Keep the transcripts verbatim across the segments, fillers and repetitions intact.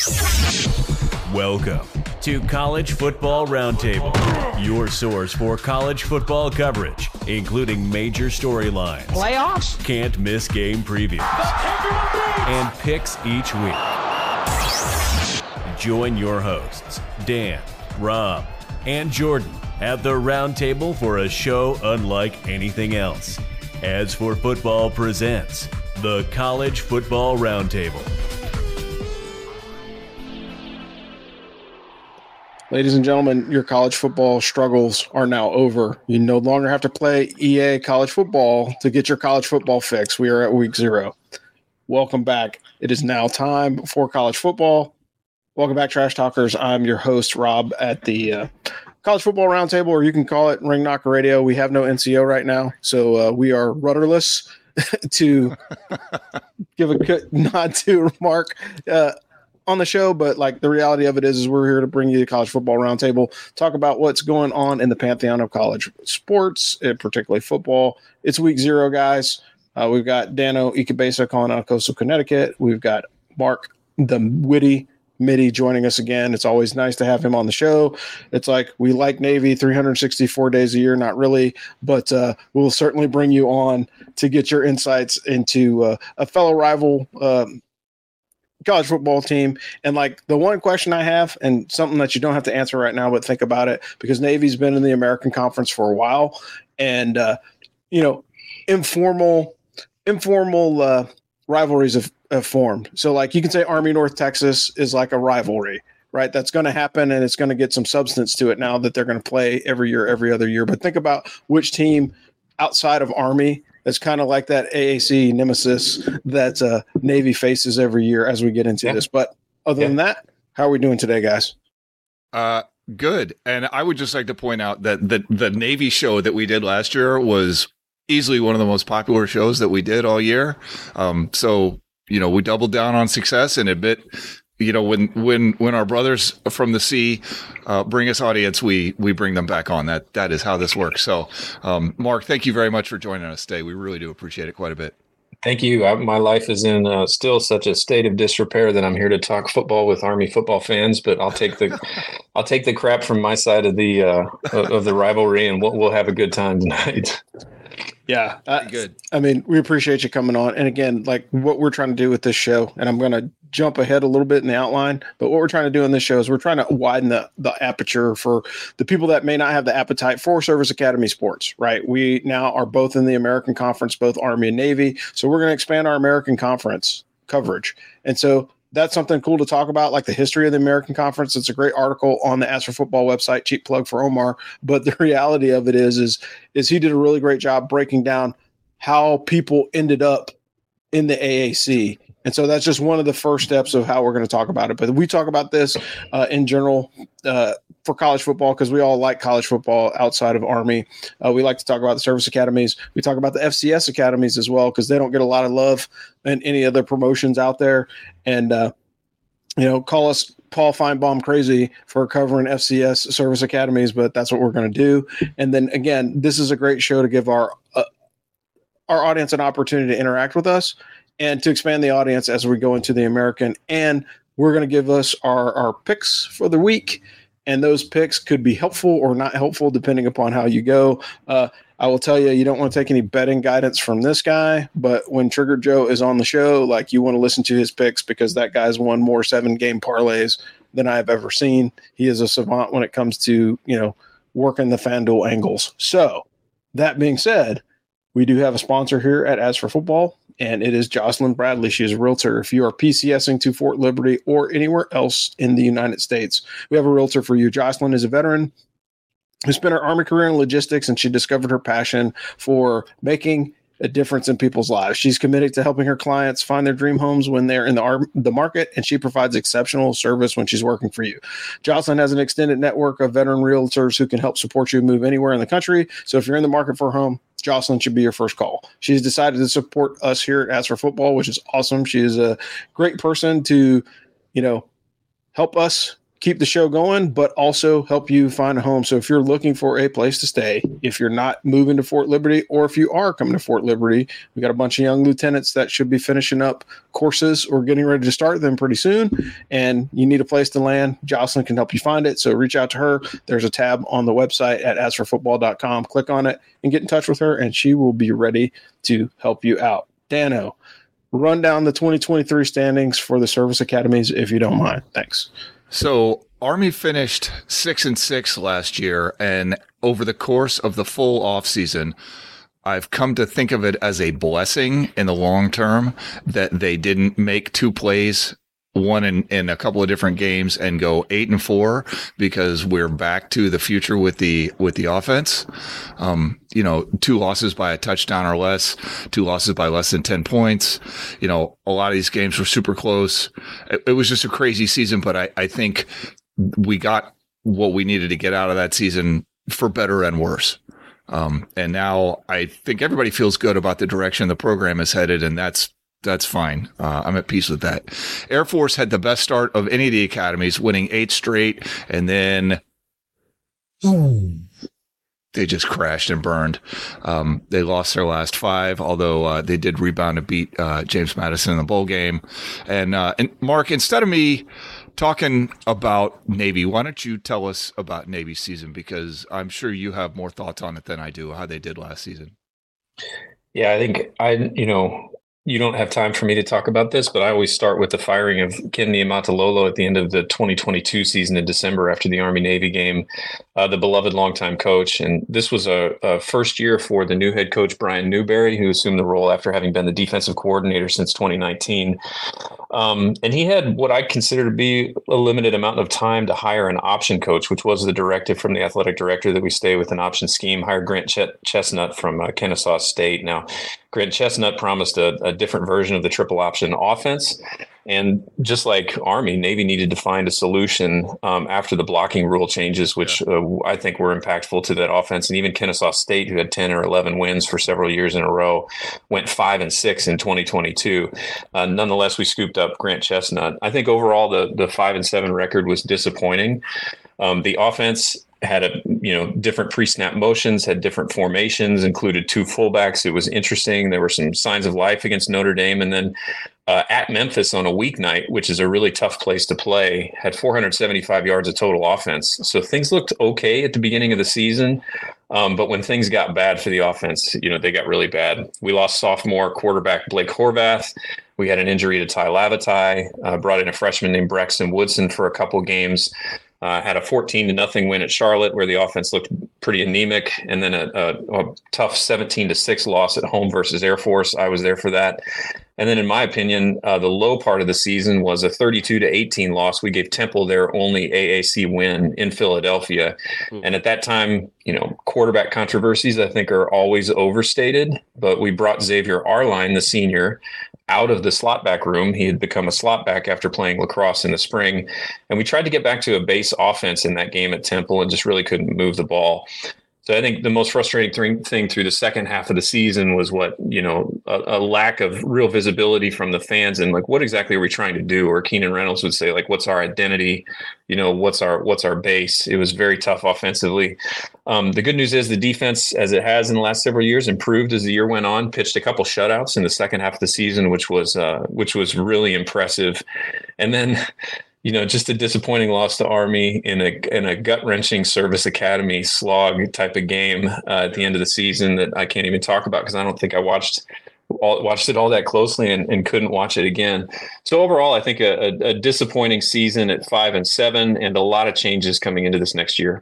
Welcome to College Football Roundtable, your source for college football coverage, including major storylines, playoffs, can't miss game previews, and picks each week. Join your hosts, Dan, Rob, and Jordan at the Roundtable for a show unlike anything else. As for Football presents the College Football Roundtable. Ladies and gentlemen, your college football struggles are now over. You no longer have to play E A college football to get your college football fix. We are at week zero. Welcome back. It is now time for college football. Welcome back, Trash Talkers. I'm your host, Rob, at the uh, College Football Roundtable, or you can call it Ring Knocker Radio. We have no N C O right now, so uh, we are rudderless. To give a good nod to Mark uh, on the show, but like the reality of it is, is we're here to bring you the College Football Roundtable, talk about what's going on in the pantheon of college sports, and particularly football. It's week zero, guys. Uh, we've got Dano Ikebesa calling out of Coastal Connecticut. We've got Mark the Witty Mitty joining us again. It's always nice to have him on the show. It's like we like Navy three hundred sixty-four days a year, not really, but uh, we'll certainly bring you on to get your insights into uh, a fellow rival um, college football team. And like the one question I have, and something that you don't have to answer right now, but think about it, because Navy's been in the American Conference for a while, and uh, you know, informal, informal uh, rivalries have, have formed. So like you can say Army North Texas is like a rivalry, right? That's going to happen, and it's going to get some substance to it now that they're going to play every year, every other year. But think about which team outside of Army is kind of like that A A C nemesis that uh, Navy faces every year as we get into yeah. this. But other yeah. than that, how are we doing today, guys? Uh, good. And I would just like to point out that the, the Navy show that we did last year was easily one of the most popular shows that we did all year. Um, so, you know, we doubled down on success and admit, you know, when when when our brothers from the sea uh, bring us audience, we we bring them back on. That that is how this works. So, um, Mark, thank you very much for joining us today. We really do appreciate it quite a bit. Thank you. I, my life is in uh, still such a state of disrepair that I'm here to talk football with Army football fans. But I'll take the I'll take the crap from my side of the uh, of the rivalry, and we'll we'll have a good time tonight. Yeah, uh, good. I mean, we appreciate you coming on. And again, like what we're trying to do with this show, and I'm going to jump ahead a little bit in the outline, but what we're trying to do in this show is we're trying to widen the, the aperture for the people that may not have the appetite for Service Academy sports, right? We now are both in the American Conference, both Army and Navy. So we're going to expand our American Conference coverage. And so that's something cool to talk about, like the history of the American Conference. It's a great article on the As for Football website, cheap plug for Omar. But the reality of it is, is, is he did a really great job breaking down how people ended up in the A A C. And so that's just one of the first steps of how we're going to talk about it. But we talk about this uh, in general uh, for college football because we all like college football outside of Army. Uh, we like to talk about the service academies. We talk about the F C S academies as well because they don't get a lot of love in any other promotions out there. And, uh, you know, call us Paul Feinbaum crazy for covering F C S service academies, but that's what we're going to do. And then, again, this is a great show to give our uh, our audience an opportunity to interact with us and to expand the audience as we go into the American. And we're going to give us our, our picks for the week. And those picks could be helpful or not helpful, depending upon how you go. Uh, I will tell you, you don't want to take any betting guidance from this guy. But when Trigger Joe is on the show, like you want to listen to his picks because that guy's won more seven-game parlays than I have ever seen. He is a savant when it comes to, you know, working the FanDuel angles. So that being said, we do have a sponsor here at As for Football, and it is Jocelyn Bradley. She is a realtor. If you are PCSing to Fort Liberty or anywhere else in the United States, we have a realtor for you. Jocelyn is a veteran who spent her Army career in logistics, and she discovered her passion for making a difference in people's lives. She's committed to helping her clients find their dream homes when they're in the, ar- the market, and she provides exceptional service when she's working for you. Jocelyn has an extended network of veteran realtors who can help support you move anywhere in the country. So if you're in the market for a home, Jocelyn should be your first call. She's decided to support us here at As for Football, which is awesome. She is a great person to, you know, help us keep the show going, but also help you find a home. So if you're looking for a place to stay, if you're not moving to Fort Liberty, or if you are coming to Fort Liberty, we got a bunch of young lieutenants that should be finishing up courses or getting ready to start them pretty soon, and you need a place to land, Jocelyn can help you find it. So reach out to her. There's a tab on the website at as for football dot com. Click on it and get in touch with her, and she will be ready to help you out. Dano, run down the twenty twenty-three standings for the service academies, if you don't mind. Thanks. So Army finished six and six last year, and over the course of the full off season, I've come to think of it as a blessing in the long term that they didn't make two plays, one in, in a couple of different games, and go eight and four, because we're back to the future with the with the offense. Um, you know, two losses by a touchdown or less, two losses by less than ten points. You know, a lot of these games were super close. It, it was just a crazy season, but I, I think we got what we needed to get out of that season, for better and worse. Um, and now I think everybody feels good about the direction the program is headed, and that's That's fine. Uh, I'm at peace with that. Air Force had the best start of any of the academies, winning eight straight, and then they just crashed and burned. Um, they lost their last five, although uh, they did rebound and beat uh, James Madison in the bowl game. And, uh, and Mark, instead of me talking about Navy, why don't you tell us about Navy's season? Because I'm sure you have more thoughts on it than I do, how they did last season. Yeah, I think I, you know, you don't have time for me to talk about this, but I always start with the firing of Ken Niumatalolo at the end of the twenty twenty-two season in December after the Army-Navy game, uh, the beloved longtime coach. And this was a, a first year for the new head coach, Brian Newberry, who assumed the role after having been the defensive coordinator since twenty nineteen. Um, and he had what I consider to be a limited amount of time to hire an option coach, which was the directive from the athletic director that we stay with an option scheme, hired Grant Ch- Chestnut from uh, Kennesaw State. Now, Grant Chestnut promised a, a different version of the triple option offense. And just like Army, Navy needed to find a solution um, after the blocking rule changes, which yeah. uh, I think were impactful to that offense. And even Kennesaw State, who had ten or eleven wins for several years in a row, went five and six in twenty twenty-two. Uh, nonetheless, we scooped up Grant Chestnut. I think overall the the five and seven record was disappointing. Um, the offense had a you know different pre-snap motions, had different formations, included two fullbacks. It was interesting. There were some signs of life against Notre Dame, and then uh, at Memphis on a weeknight, which is a really tough place to play, had four hundred seventy-five yards of total offense. So things looked okay at the beginning of the season, um, but when things got bad for the offense, you know they got really bad. We lost sophomore quarterback Blake Horvath. We had an injury to Ty Lavatai. Uh, brought in a freshman named Braxton Woodson for a couple games. Uh, had a fourteen to nothing win at Charlotte, where the offense looked pretty anemic, and then a, a, a tough seventeen to six loss at home versus Air Force. I was there for that. And then, in my opinion, uh, the low part of the season was a thirty-two to eighteen loss. We gave Temple their only A A C win in Philadelphia, mm. and at that time, you know, quarterback controversies I think are always overstated. But we brought Xavier Arline, the senior, out of the slot back room. He had become a slot back after playing lacrosse in the spring. And we tried to get back to a base offense in that game at Temple and just really couldn't move the ball. So I think the most frustrating thing through the second half of the season was what, you know, a, a lack of real visibility from the fans and like, what exactly are we trying to do? Or Keenan Reynolds would say, like, what's our identity? You know, what's our what's our base? It was very tough offensively. Um, the good news is the defense, as it has in the last several years, improved as the year went on, pitched a couple shutouts in the second half of the season, which was uh, which was really impressive. And then, you know, just a disappointing loss to Army in a in a gut-wrenching Service Academy slog type of game uh, at the end of the season that I can't even talk about because I don't think I watched all, watched it all that closely and, and couldn't watch it again. So overall, I think a, a, a disappointing season at five and seven, and a lot of changes coming into this next year.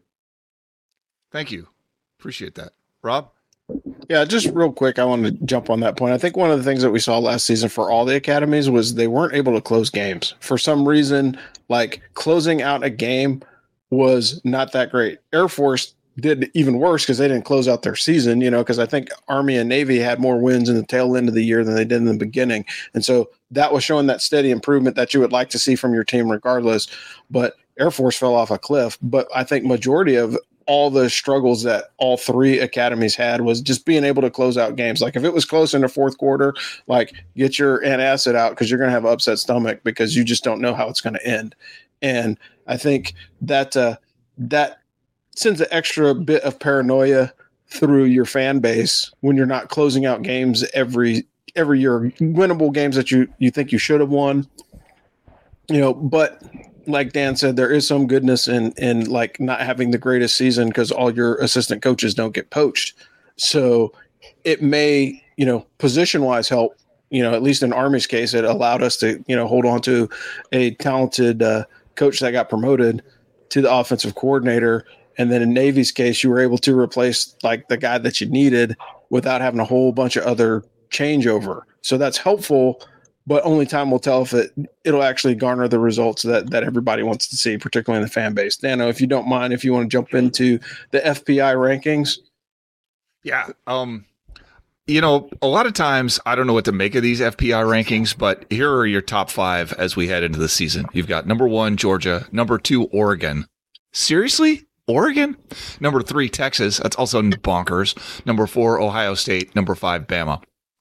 Thank you. Appreciate that. Rob? Yeah, just real quick, I want to jump on that point. I think one of the things that we saw last season for all the academies was they weren't able to close games. For some reason, like closing out a game was not that great. Air Force did even worse because they didn't close out their season, you know, because I think Army and Navy had more wins in the tail end of the year than they did in the beginning. And so that was showing that steady improvement that you would like to see from your team regardless. But Air Force fell off a cliff. But I think majority of all the struggles that all three academies had was just being able to close out games. Like if it was close in the fourth quarter, like get your antacid out because you're going to have an upset stomach because you just don't know how it's going to end. And I think that uh, that sends an extra bit of paranoia through your fan base when you're not closing out games every every year, winnable games that you, you think you should have won. You know, but like Dan said, there is some goodness in in like not having the greatest season because all your assistant coaches don't get poached. So it may, you know, position wise help. You know, at least in Army's case, it allowed us to, you know, hold on to a talented uh, coach that got promoted to the offensive coordinator. And then in Navy's case, you were able to replace like the guy that you needed without having a whole bunch of other changeover. So that's helpful, but only time will tell if it, it'll actually garner the results that, that everybody wants to see, particularly in the fan base. Dano, if you don't mind, if you want to jump into the F P I rankings. Yeah. Um, You know, a lot of times I don't know what to make of these F P I rankings, but here are your top five as we head into the season. You've got number one, Georgia, number two, Oregon. Seriously? Oregon? Number three, Texas. That's also bonkers. Number four, Ohio State. Number five, Bama.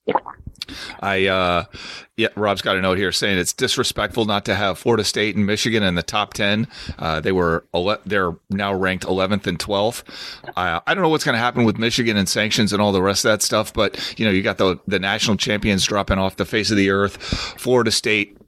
I, uh, yeah, Rob's got a note here saying it's disrespectful not to have Florida State and Michigan in the top ten. Uh, they were, ele- they're now ranked eleventh and twelfth. Uh, I don't know what's going to happen with Michigan and sanctions and all the rest of that stuff, but you know, you got the, the national champions dropping off the face of the earth. Florida State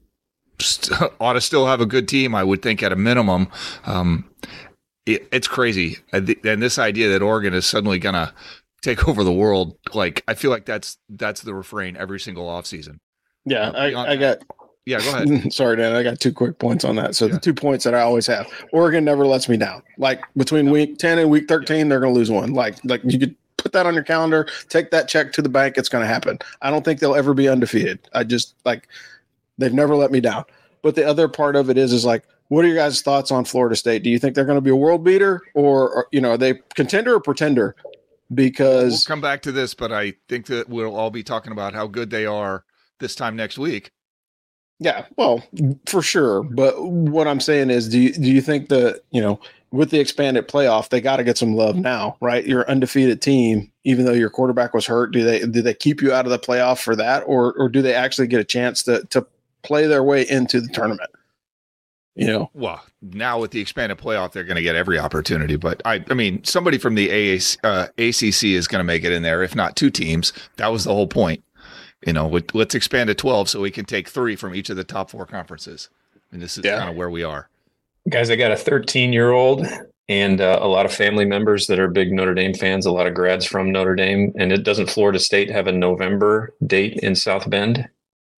st- ought to still have a good team, I would think, at a minimum. Um, it, it's crazy. And this idea that Oregon is suddenly going to take over the world, like I feel like that's that's the refrain every single offseason. Yeah, uh, I, I got. Yeah, go ahead. Sorry, Dan. I got two quick points on that. So yeah. the two points that I always have: Oregon never lets me down. Like between week ten and week thirteen, yeah. they're going to lose one. Like like you could put that on your calendar, take that check to the bank. It's going to happen. I don't think they'll ever be undefeated. I just like they've never let me down. But the other part of it is is like, what are your guys' thoughts on Florida State? Do you think they're going to be a world beater, or, or you know, are they contender or pretender? Because we'll come back to this, but I think that we'll all be talking about how good they are this time next week. Yeah, well, for sure. But what I'm saying is, do you, do you think that, you know, with the expanded playoff, they got to get some love now, right? You're an undefeated team, even though your quarterback was hurt. Do they do they keep you out of the playoff for that, or or do they actually get a chance to to play their way into the tournament? You know, well, now with the expanded playoff, they're going to get every opportunity. But I, I mean, somebody from the A A C, uh, A C C is going to make it in there, if not two teams. That was the whole point. You know, let's expand to twelve so we can take three from each of the top four conferences. And this is yeah. kind of where we are. Guys, I got a thirteen-year-old and uh, a lot of family members that are big Notre Dame fans, a lot of grads from Notre Dame. And it doesn't Florida State have a November date in South Bend?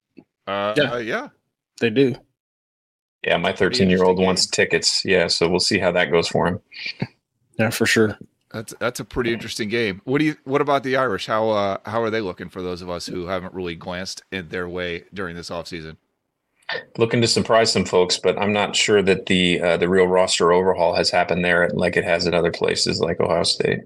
Uh, yeah. Uh, yeah, they do. Yeah, my thirteen-year-old wants tickets. Yeah, so we'll see how that goes for him. Yeah, for sure. That's that's a pretty interesting game. What do you? What about the Irish? How uh, how are they looking for those of us who haven't really glanced in their way during this offseason? Looking to surprise some folks, but I'm not sure that the uh, the real roster overhaul has happened there like it has at other places like Ohio State.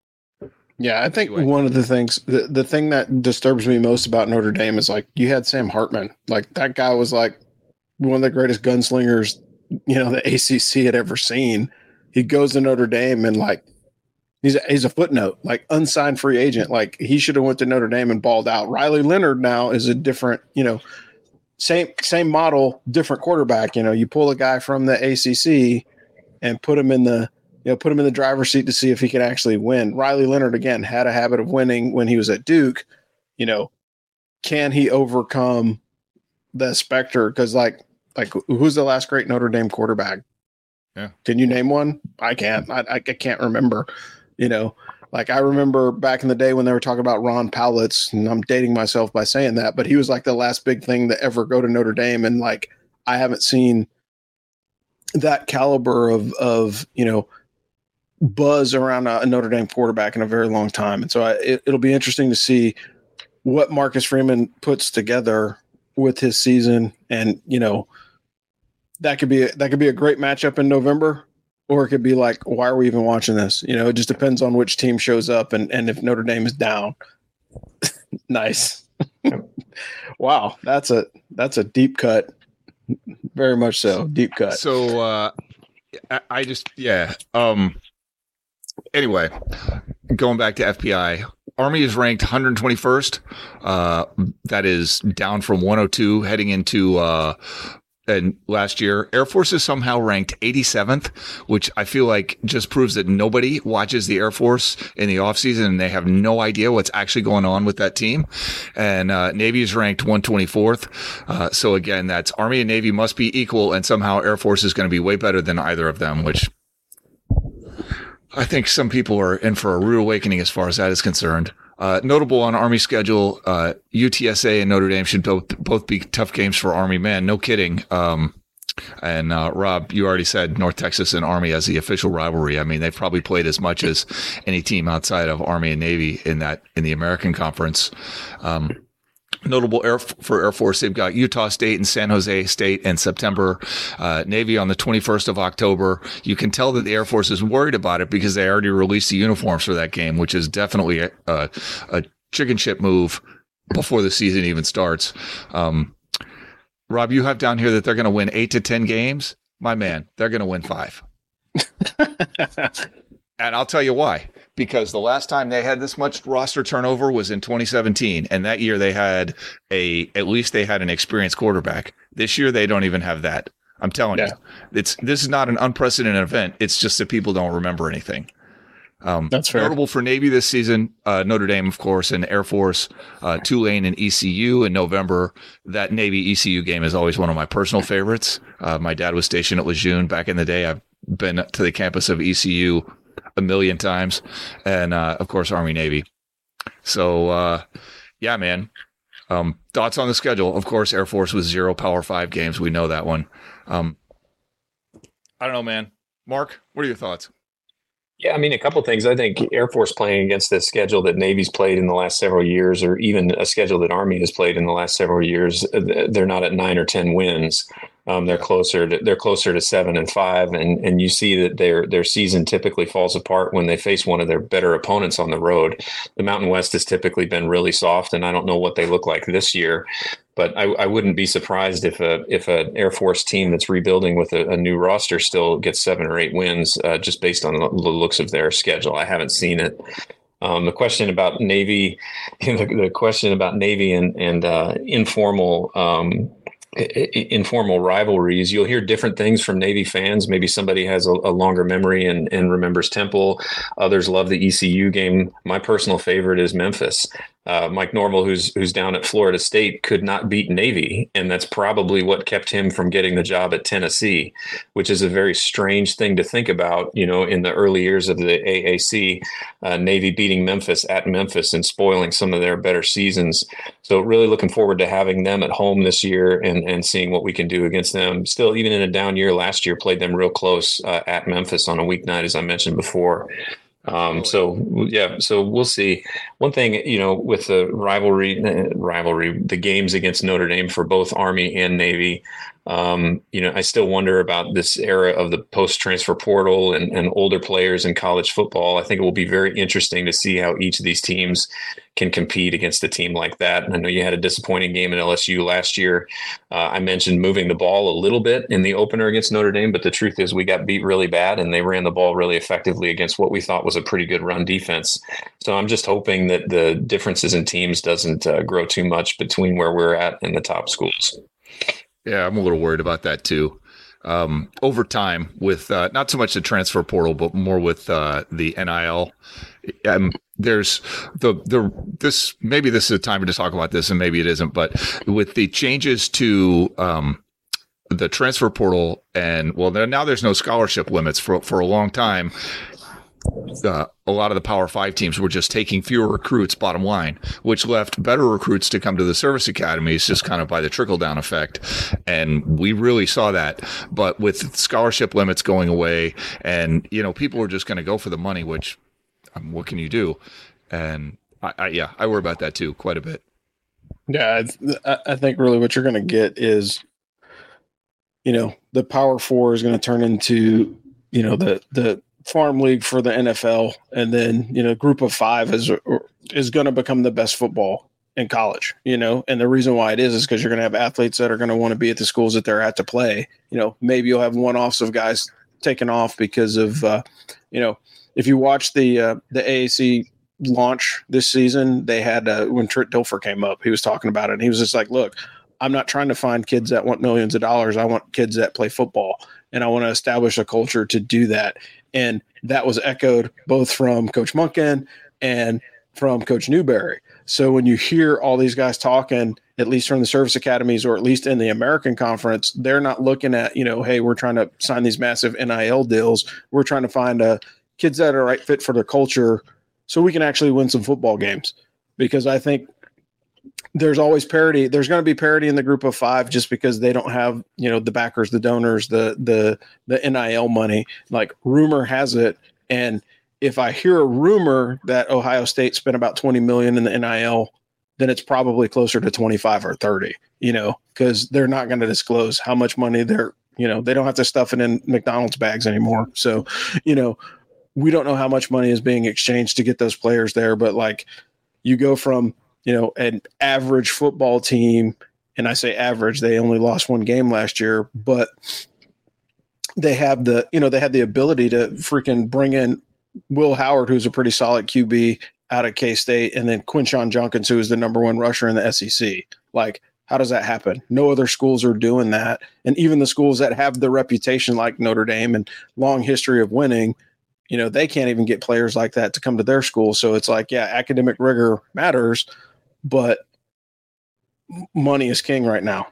Yeah, I think one of the things, the, the thing that disturbs me most about Notre Dame is like you had Sam Hartman. Like that guy was like one of the greatest gunslingers, you know, the A C C had ever seen. He goes to Notre Dame and like he's a, he's a footnote, like unsigned free agent. Like he should have went to Notre Dame and balled out. Riley Leonard now is a different, you know, same same model, different quarterback. You know, you pull a guy from the A C C and put him in the you know put him in the driver's seat to see if he can actually win. Riley Leonard again had a habit of winning when he was at Duke. You know, can he overcome the specter? Because like like who's the last great Notre Dame quarterback? Yeah, can you name one? I can't. I, I can't remember. You know, like I remember back in the day when they were talking about Ron Powlitz, and I'm dating myself by saying that, but he was like the last big thing to ever go to Notre Dame, and like I haven't seen that caliber of of you know buzz around a, a Notre Dame quarterback in a very long time, and so I, it, it'll be interesting to see what Marcus Freeman puts together with his season, and you know that could be a, that could be a great matchup in November, or it could be like, why are we even watching this? You know, it just depends on which team shows up, and and if Notre Dame is down. Nice. Wow, that's a that's a deep cut. Very much so, deep cut. So uh, I, I just yeah. Um. Anyway, going back to F P I. Army is ranked one hundred twenty-first. Uh, that is down from one oh two heading into uh, and last year. Air Force is somehow ranked eighty-seventh, which I feel like just proves that nobody watches the Air Force in the offseason and they have no idea what's actually going on with that team. And uh, Navy is ranked one hundred twenty-fourth. Uh, so again, that's Army and Navy must be equal, and somehow Air Force is going to be way better than either of them, which I think some people are in for a rude awakening as far as that is concerned. Uh, notable on Army schedule, uh, U T S A and Notre Dame should both, both be tough games for Army, man. No kidding. Um, and uh, Rob, you already said North Texas and Army as the official rivalry. I mean, they've probably played as much as any team outside of Army and Navy in that in the American Conference. Um, Notable air for Air Force, they've got Utah State and San Jose State in September, uh, Navy on the twenty-first of October. You can tell that the Air Force is worried about it because they already released the uniforms for that game, which is definitely a, a, a chicken shit move before the season even starts. Um, Rob, you have down here that they're going to win eight to ten games. My man, they're going to win five. And I'll tell you why. Because the last time they had this much roster turnover was in twenty seventeen, and that year they had a at least they had an experienced quarterback. This year they don't even have that. I'm telling yeah. you, it's this is not an unprecedented event. It's just that people don't remember anything. Um, That's fair. Notable for Navy this season, uh, Notre Dame, of course, and Air Force, uh, Tulane, and E C U in November. That Navy E C U game is always one of my personal favorites. Uh, my dad was stationed at Lejeune back in the day. I've been to the campus of E C U a million times, and uh, of course Army Navy. So uh, yeah, man. Um, thoughts on the schedule? Of course, Air Force with zero Power Five games. We know that one. Um, I don't know, man. Mark, what are your thoughts? Yeah, I mean, a couple of things. I think Air Force playing against the schedule that Navy's played in the last several years, or even a schedule that Army has played in the last several years, they're not at nine or ten wins. Um, they're closer to they're closer to seven and five, and and you see that their their season typically falls apart when they face one of their better opponents on the road. The Mountain West has typically been really soft, and I don't know what they look like this year, but I, I wouldn't be surprised if a if an Air Force team that's rebuilding with a, a new roster still gets seven or eight wins, uh, just based on the looks of their schedule. I haven't seen it. Um, the question about Navy, the, the question about Navy and and uh, informal. Um, informal rivalries, you'll hear different things from Navy fans. Maybe somebody has a, a longer memory and, and remembers Temple. Others love the E C U game. My personal favorite is Memphis. Uh, Mike Norvell, who's who's down at Florida State, could not beat Navy, and that's probably what kept him from getting the job at Tennessee, which is a very strange thing to think about. You know, in the early years of the A A C, uh, Navy beating Memphis at Memphis and spoiling some of their better seasons. So really looking forward to having them at home this year and, and seeing what we can do against them. Still, even in a down year last year, played them real close uh, at Memphis on a weeknight, as I mentioned before. Um, so yeah, so we'll see. One thing, you know, with the rivalry, uh, rivalry, the games against Notre Dame for both Army and Navy, um, you know, I still wonder about this era of the post-transfer portal and, and older players in college football. I think it will be very interesting to see how each of these teams can compete against a team like that. And I know you had a disappointing game at L S U last year. Uh, I mentioned moving the ball a little bit in the opener against Notre Dame, but the truth is we got beat really bad and they ran the ball really effectively against what we thought was a pretty good run defense. So I'm just hoping that the differences in teams doesn't uh, grow too much between where we're at and the top schools. Yeah, I'm a little worried about that too. Um, over time with uh, not so much the transfer portal, but more with uh, the N I L. Um, there's the the this maybe this is a time to talk about this, and maybe it isn't. But with the changes to um, the transfer portal, and well, now there's no scholarship limits for for a long time. Uh, a lot of the Power Five teams were just taking fewer recruits, bottom line, which left better recruits to come to the service academies just kind of by the trickle down effect. And we really saw that. But with scholarship limits going away and, you know, people were just going to go for the money, which um, what can you do? And I, I, yeah, I worry about that too, quite a bit. Yeah. I, I think really what you're going to get is, you know, the Power Four is going to turn into, you know, the, the, farm league for the N F L, and then, you know, group of five is is going to become the best football in college, you know, and the reason why it is is because you're going to have athletes that are going to want to be at the schools that they're at to play. You know, maybe you'll have one-offs of guys taken off because of, uh, you know, if you watch the uh, the A A C launch this season, they had uh, when Trent Dilfer came up, he was talking about it, and he was just like, look, I'm not trying to find kids that want millions of dollars. I want kids that play football, and I want to establish a culture to do that. And that was echoed both from Coach Monken and from Coach Newberry. So when you hear all these guys talking, at least from the service academies or at least in the American Conference, they're not looking at, you know, hey, we're trying to sign these massive N I L deals. We're trying to find uh, kids that are right fit for their culture so we can actually win some football games. Because I think there's always parity. There's going to be parity in the group of five just because they don't have, you know, the backers, the donors, the the the N I L money. Like rumor has it, and if I hear a rumor that Ohio State spent about twenty million dollars in the N I L, then it's probably closer to twenty-five or thirty, you know, because they're not going to disclose how much money they're, you know, they don't have to stuff it in McDonald's bags anymore. So, you know, we don't know how much money is being exchanged to get those players there. But like you go from, you know, an average football team, and I say average, they only lost one game last year, but they have the, you know, they had the ability to freaking bring in Will Howard, who's a pretty solid Q B out of K-State, and then Quinshon Junkins, who is the number one rusher in the S E C. Like, how does that happen? No other schools are doing that. And even the schools that have the reputation like Notre Dame and long history of winning, you know, they can't even get players like that to come to their school. So it's like, yeah, academic rigor matters, but money is king right now.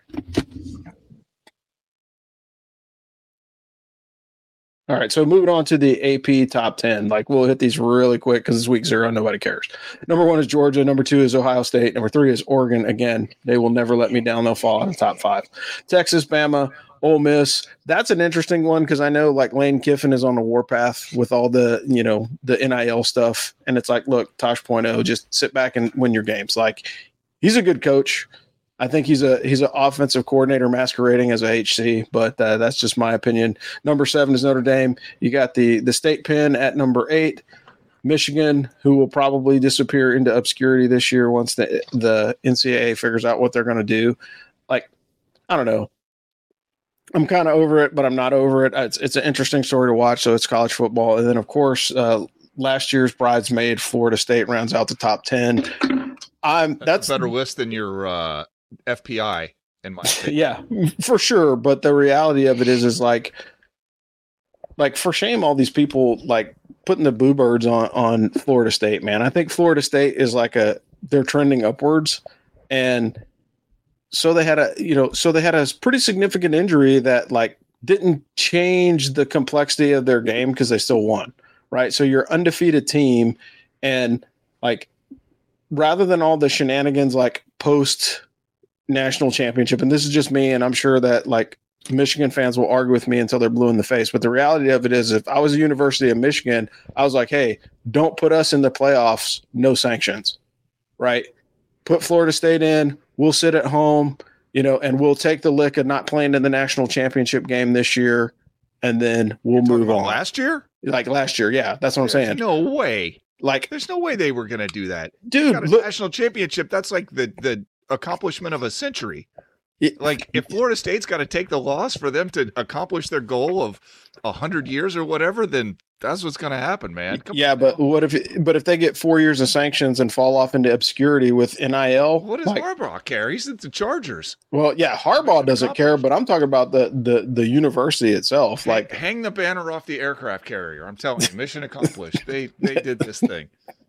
All right, so moving on to the A P top ten. Like, we'll hit these really quick because it's week zero. Nobody cares. Number one is Georgia. Number two is Ohio State. Number three is Oregon. Again, they will never let me down. They'll fall out of the top five. Texas, Bama, Ole Miss. That's an interesting one because I know, like, Lane Kiffin is on a warpath with all the, you know, the N I L stuff. And it's like, look, Tosh point oh, just sit back and win your games. Like, he's a good coach. I think he's a he's an offensive coordinator masquerading as a H C, but uh, that's just my opinion. Number seven is Notre Dame. You got the the state pin at number eight. Michigan, who will probably disappear into obscurity this year once the the N C double A figures out what they're going to do. Like, I don't know. I'm kind of over it, but I'm not over it. It's it's an interesting story to watch. So it's college football, and then of course, uh, last year's bridesmaid, Florida State, rounds out the top ten. I'm that's, that's a better list than your uh, F P I, in my opinion. Yeah, for sure. But the reality of it is, is like, like for shame, all these people like putting the boo birds on on Florida State. Man, I think Florida State is like a they're trending upwards, and so they had a you know so they had a pretty significant injury that like didn't change the complexity of their game because they still won, right? So you're undefeated team, and like rather than all the shenanigans like post national championship, and this is just me, and I'm sure that like Michigan fans will argue with me until they're blue in the face, but the reality of it is if I was a University of Michigan, I was like, hey, don't put us in the playoffs, no sanctions, right? Put Florida State in, we'll sit at home, you know, and we'll take the lick of not playing in the national championship game this year, and then we'll You're move on. Last year? Like last year, yeah, that's what I'm saying. No way. Like, there's no way they were going to do that. Dude, got a look, national championship, that's like the the accomplishment of a century. It, like if Florida State's got to take the loss for them to accomplish their goal of a hundred years or whatever, then that's what's going to happen, man. Come yeah, on, but man. what if? But if they get four years of sanctions and fall off into obscurity with N I L, what does like, Harbaugh care? He's at the Chargers. Well, yeah, Harbaugh doesn't care, but I'm talking about the the the university itself. Hang, Like, hang the banner off the aircraft carrier. I'm telling you, mission accomplished. they they did this thing.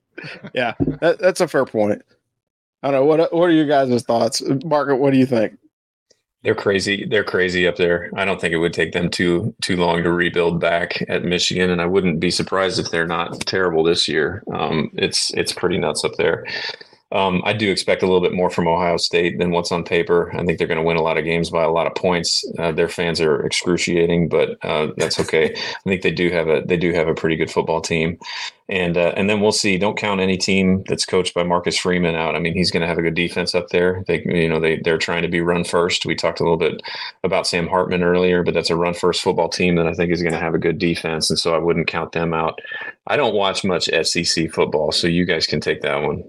Yeah, that, that's a fair point. I don't know. What what are your guys' thoughts? Margaret, what do you think? They're crazy. They're crazy up there. I don't think it would take them too too long to rebuild back at Michigan, and I wouldn't be surprised if they're not terrible this year. Um, it's it's pretty nuts up there. Um, I do expect a little bit more from Ohio State than what's on paper. I think they're going to win a lot of games by a lot of points. Uh, their fans are excruciating, but uh, that's okay. I think they do have a they do have a pretty good football team, and uh, and then we'll see. Don't count any team that's coached by Marcus Freeman out. I mean, he's going to have a good defense up there. They you know they they're trying to be run first. We talked a little bit about Sam Hartman earlier, but that's a run first football team that I think is going to have a good defense, and so I wouldn't count them out. I don't watch much S E C football, so you guys can take that one.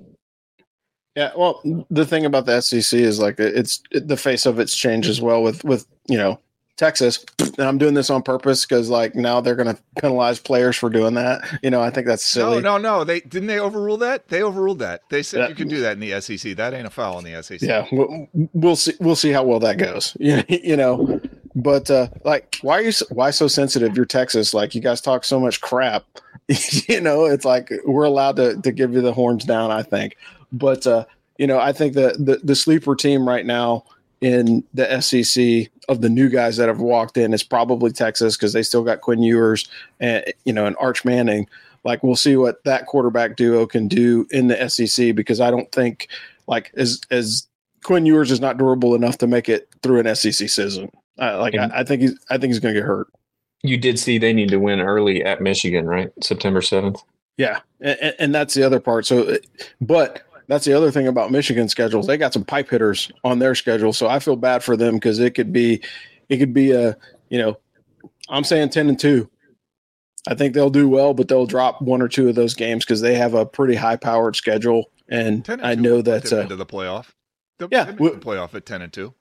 Yeah, well, the thing about the S E C is like it's it, the face of it's changed as well with with you know Texas, and I'm doing this on purpose because like now they're going to penalize players for doing that. You know, I think that's silly. No, no, no. They didn't they overrule that? They overruled that. They said that, you can do that in the S E C. That ain't a foul in the S E C. Yeah, we'll, we'll see. We'll see how well that goes. You know, but uh, like, why are you why so sensitive? You're Texas. Like, you guys talk so much crap. You know, it's like we're allowed to to give you the horns down, I think. But uh, you know, I think that the the sleeper team right now in the S E C of the new guys that have walked in is probably Texas because they still got Quinn Ewers and, you know, and Arch Manning. Like, we'll see what that quarterback duo can do in the S E C because I don't think like as, as Quinn Ewers is not durable enough to make it through an S E C season. Uh, like, I, I think he's, I think he's going to get hurt. You did see they need to win early at Michigan, right? September seventh. Yeah. And, and that's the other part. So, but that's the other thing about Michigan schedules. They got some pipe hitters on their schedule. So I feel bad for them because it could be, it could be a, you know, I'm saying ten and two. I think they'll do well, but they'll drop one or two of those games because they have a pretty high powered schedule. And, and I know that uh, into the playoff. They'll, yeah. The playoff at ten and two.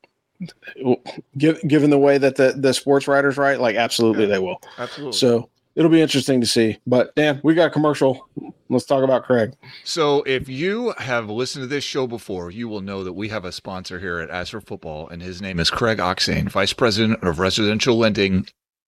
Given the way that the, the sports writers write, like absolutely yeah, they will. Absolutely. So it'll be interesting to see. But Dan, we got a commercial. Let's talk about Craig. So if you have listened to this show before, you will know that we have a sponsor here at As for Football, and his name is Craig Oxane, Vice President of Residential Lending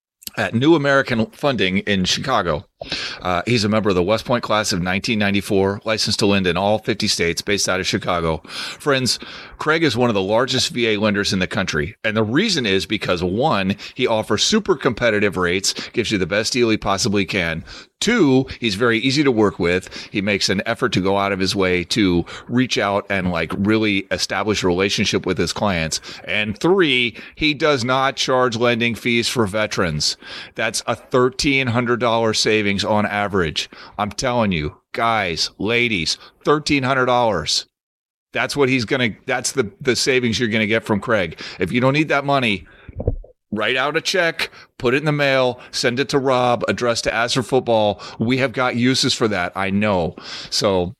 at New American Funding in Chicago. Uh, he's a member of the West Point class of nineteen ninety-four, licensed to lend in all fifty states, based out of Chicago. Friends, Craig is one of the largest V A lenders in the country. And the reason is because, one, he offers super competitive rates, gives you the best deal he possibly can. Two, he's very easy to work with. He makes an effort to go out of his way to reach out and like really establish a relationship with his clients. And three, he does not charge lending fees for veterans. That's a thirteen hundred dollars savings on average. I'm telling you, guys, ladies, thirteen hundred dollars. That's what he's going to, that's the, the savings you're going to get from Craig. If you don't need that money, write out a check, put it in the mail, send it to Rob, addressed to As for Football. We have got uses for that. I know. So,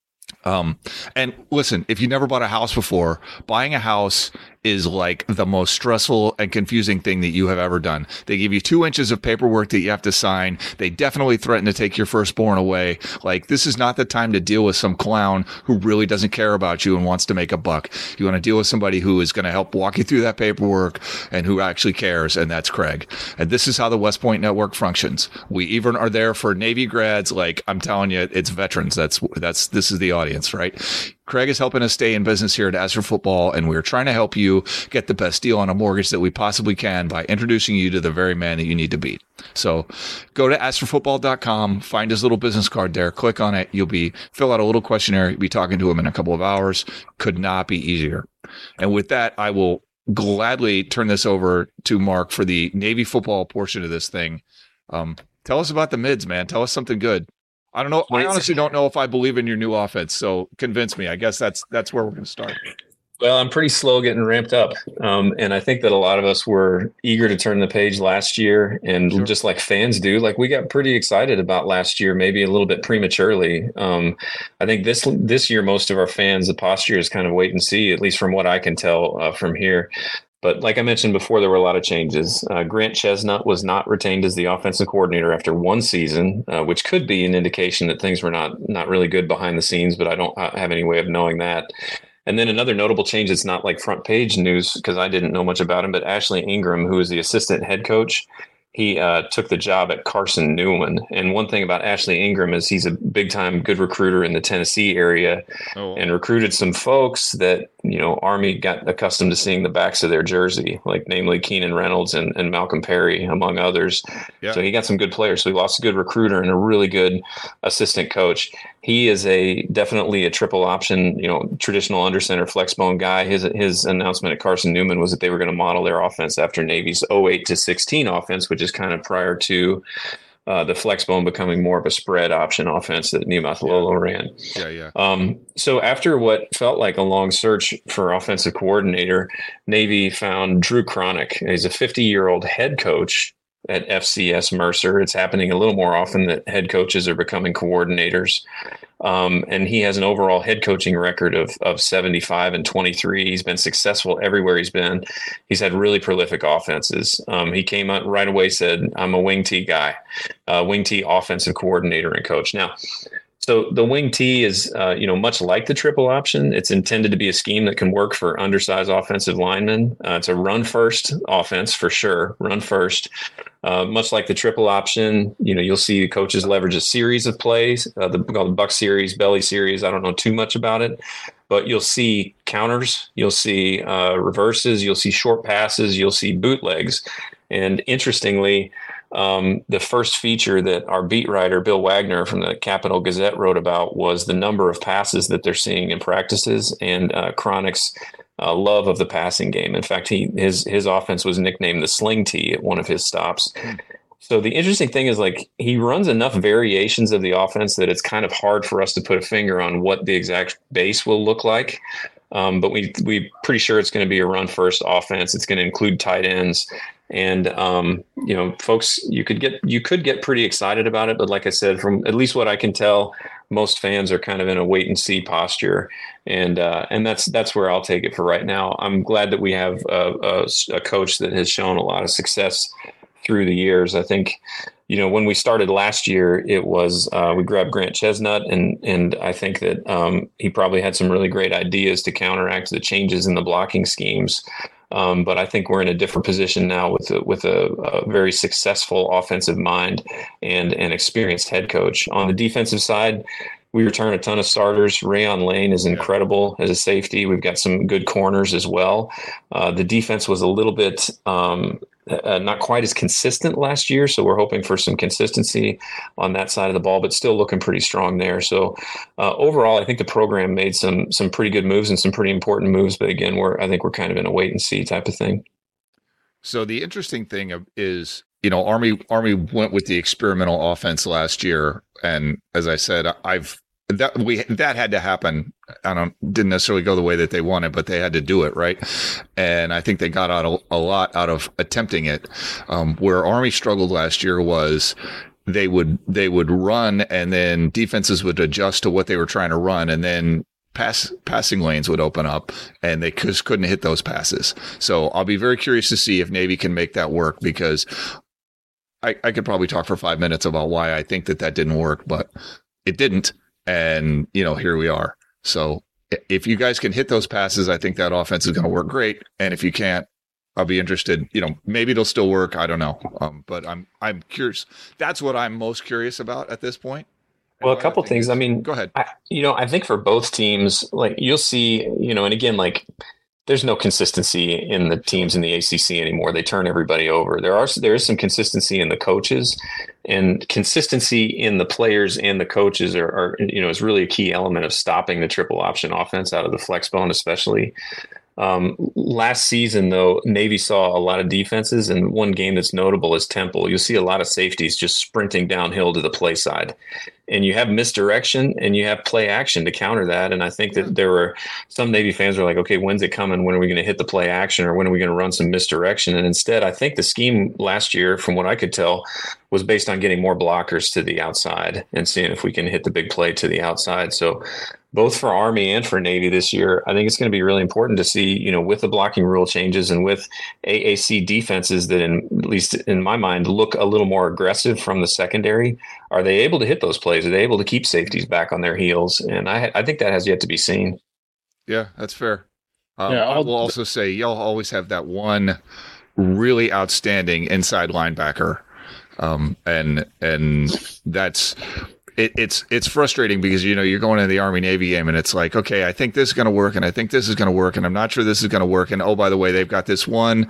um, and listen, if you never bought a house before, buying a house is like the most stressful and confusing thing that you have ever done. They give you two inches of paperwork that you have to sign. They definitely threaten to take your firstborn away. Like, this is not the time to deal with some clown who really doesn't care about you and wants to make a buck. You want to deal with somebody who is going to help walk you through that paperwork and who actually cares, and that's Craig. And this is how the West Point Network functions. We even are there for Navy grads. Like, I'm telling you, it's veterans. That's, that's, this is the audience, right? Craig is helping us stay in business here at As for Football, and we're trying to help you get the best deal on a mortgage that we possibly can by introducing you to the very man that you need to beat. So go to as for football dot com, find his little business card there, click on it. You'll be, fill out a little questionnaire. You'll be talking to him in a couple of hours. Could not be easier. And with that, I will gladly turn this over to Mark for the Navy football portion of this thing. Um, tell us about the mids, man. Tell us something good. I don't know. I honestly don't know if I believe in your new offense. So convince me. I guess that's that's where we're going to start. Well, I'm pretty slow getting ramped up. Um, and I think that a lot of us were eager to turn the page last year. And sure. Just like fans do, like we got pretty excited about last year, maybe a little bit prematurely. Um, I think this this year, most of our fans, the posture is kind of wait and see, at least from what I can tell uh, from here. But like I mentioned before, there were a lot of changes. Uh, Grant Chestnut was not retained as the offensive coordinator after one season, uh, which could be an indication that things were not not really good behind the scenes, but I don't have any way of knowing that. And then another notable change, it's not like front page news because I didn't know much about him, but Ashley Ingram, who is the assistant head coach, he uh, took the job at Carson Newman. And one thing about Ashley Ingram is he's a big-time good recruiter in the Tennessee area oh. and recruited some folks that, you know, Army got accustomed to seeing the backs of their jersey, like namely Keenan Reynolds and, and Malcolm Perry, among others. Yeah. So he got some good players. So he lost a good recruiter and a really good assistant coach. He is a definitely a triple option, you know, traditional under center flex bone guy. His his announcement at Carson Newman was that they were going to model their offense after Navy's oh eight to sixteen offense, which is kind of prior to uh, the flex bone becoming more of a spread option offense that Niumatalolo yeah. ran. Yeah, yeah. Um, so after what felt like a long search for offensive coordinator, Navy found Drew Cronick. He's a fifty-year-old head coach at F C S Mercer. It's happening a little more often that head coaches are becoming coordinators. Um, and he has an overall head coaching record of of seventy-five and twenty-three. He's been successful everywhere he's been. He's had really prolific offenses. Um, he came out right away, said, I'm a wing T guy, uh, wing T offensive coordinator and coach. Now, so the wing T is, uh, you know, much like the triple option. It's intended to be a scheme that can work for undersized offensive linemen. Uh, it's a run first offense for sure, run first. Uh, much like the triple option, you know, you'll see coaches leverage a series of plays, uh, the, called the Buck series, belly series. I don't know too much about it, but you'll see counters, you'll see uh, reverses, you'll see short passes, you'll see bootlegs. And interestingly, um, the first feature that our beat writer, Bill Wagner from the Capital Gazette, wrote about was the number of passes that they're seeing in practices and uh, Cronick's Uh, love of the passing game. In fact, he his his offense was nicknamed the Sling T at one of his stops. So the interesting thing is, like, he runs enough variations of the offense that it's kind of hard for us to put a finger on what the exact base will look like. Um, but we we pretty sure it's going to be a run first offense. It's going to include tight ends, and um, you know, folks, you could get you could get pretty excited about it. But like I said, from at least what I can tell, most fans are kind of in a wait and see posture, and uh, and that's that's where I'll take it for right now. I'm glad that we have a, a, a coach that has shown a lot of success through the years. I think, you know, when we started last year, it was uh, we grabbed Grant Chestnut, and and I think that um, he probably had some really great ideas to counteract the changes in the blocking schemes. Um, but I think we're in a different position now with a, with a, a very successful offensive mind and an experienced head coach. On the defensive side, we return a ton of starters. Rayon Lane is incredible as a safety. We've got some good corners as well. Uh, the defense was a little bit um, uh, not quite as consistent last year, so we're hoping for some consistency on that side of the ball, but still looking pretty strong there. So uh, overall, I think the program made some some pretty good moves and some pretty important moves. But again, we're I think we're kind of in a wait and see type of thing. So the interesting thing is, you know, Army Army went with the experimental offense last year, and as I said, I've that we that had to happen. I don't didn't necessarily go the way that they wanted, but they had to do it, right? And I think they got out a, a lot out of attempting it. Um, where Army struggled last year was they would they would run, and then defenses would adjust to what they were trying to run, and then pass passing lanes would open up, and they just couldn't hit those passes. So I'll be very curious to see if Navy can make that work, because I, I could probably talk for five minutes about why I think that that didn't work, but it didn't. And, you know, here we are. So if you guys can hit those passes, I think that offense is going to work great. And if you can't, I'll be interested. You know, maybe it'll still work. I don't know. Um, but I'm, I'm curious. That's what I'm most curious about at this point. Well, a couple things. I mean, go ahead. I, you know, I think for both teams, like you'll see, you know, and again, like there's no consistency in the teams in the A C C anymore. They turn everybody over. There are there is some consistency in the coaches, and consistency in the players and the coaches are, are you know, is really a key element of stopping the triple option offense out of the flex bone, especially. Um, last season, though, Navy saw a lot of defenses, and one game that's notable is Temple. You'll see a lot of safeties just sprinting downhill to the play side, and you have misdirection and you have play action to counter that. And I think that there were some Navy fans were like, okay, when's it coming? When are we going to hit the play action, or when are we going to run some misdirection? And instead, I think the scheme last year, from what I could tell, was based on getting more blockers to the outside and seeing if we can hit the big play to the outside. So both for Army and for Navy this year, I think it's going to be really important to see, you know, with the blocking rule changes and with A A C defenses that, in, at least in my mind, look a little more aggressive from the secondary. Are they able to hit those plays? Are they able to keep safeties back on their heels? And I, I think that has yet to be seen. Yeah, that's fair. Um, yeah, I will also say y'all always have that one really outstanding inside linebacker. Um, and and that's it, it's it's frustrating because, you know, you're going into the Army Navy game and it's like, okay, I think this is going to work, and I think this is going to work, and I'm not sure this is going to work. And oh, by the way, they've got this one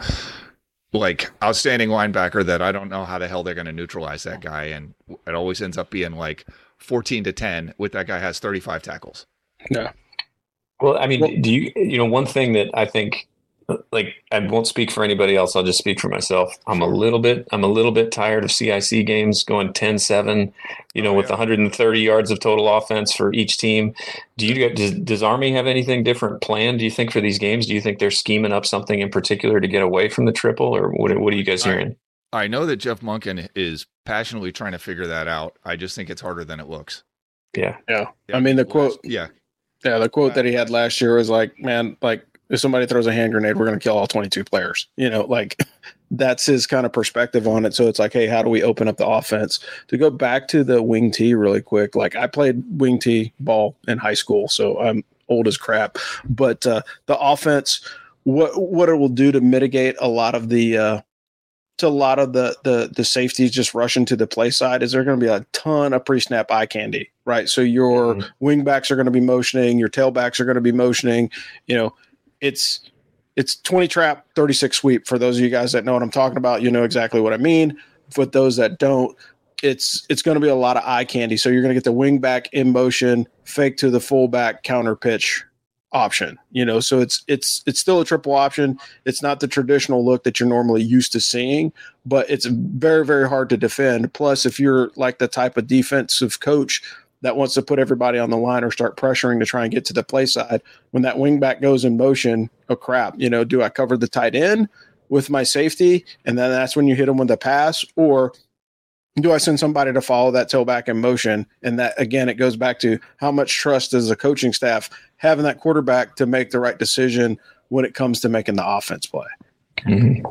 like outstanding linebacker that I don't know how the hell they're going to neutralize that guy, and it always ends up being like fourteen to ten with that guy has thirty-five tackles. Yeah. Well, I mean, do you you know one thing that I think, like, I won't speak for anybody else, I'll just speak for myself. I'm a little bit, I'm a little bit tired of C I C games going ten seven, you know, oh, with yeah. one hundred thirty yards of total offense for each team. Do you get, does, does Army have anything different planned, do you think, for these games? Do you think they're scheming up something in particular to get away from the triple, or what, what are you guys hearing? I know that Jeff Monken is passionately trying to figure that out. I just think it's harder than it looks. Yeah. Yeah. yeah. I mean, the quote, yeah. Yeah. The quote that he had last year was like, man, like if somebody throws a hand grenade, we're going to kill all twenty-two players, you know, like that's his kind of perspective on it. So it's like, hey, how do we open up the offense? To go back to the wing tee really quick. Like I played wing tee ball in high school, so I'm old as crap, but uh, the offense, what, what it will do to mitigate a lot of the, uh, to a lot of the the the safeties just rushing to the play side is there going to be a ton of pre-snap eye candy, right? So your mm-hmm. wing backs are going to be motioning, your tailbacks are going to be motioning. You know, it's it's twenty trap, thirty-six sweep. For those of you guys that know what I'm talking about, you know exactly what I mean. For those that don't, it's it's going to be a lot of eye candy. So you're going to get the wing back in motion, fake to the fullback, counter pitch option, you know, so it's it's it's still a triple option. It's not the traditional look that you're normally used to seeing, but it's very, very hard to defend. Plus, if you're like the type of defensive coach that wants to put everybody on the line or start pressuring to try and get to the play side, when that wing back goes in motion, oh crap, you know, do I cover the tight end with my safety? And then that's when you hit them with the pass, or do I send somebody to follow that tailback in motion? And that, again, it goes back to how much trust does the coaching staff having that quarterback to make the right decision when it comes to making the offense play. Mm-hmm.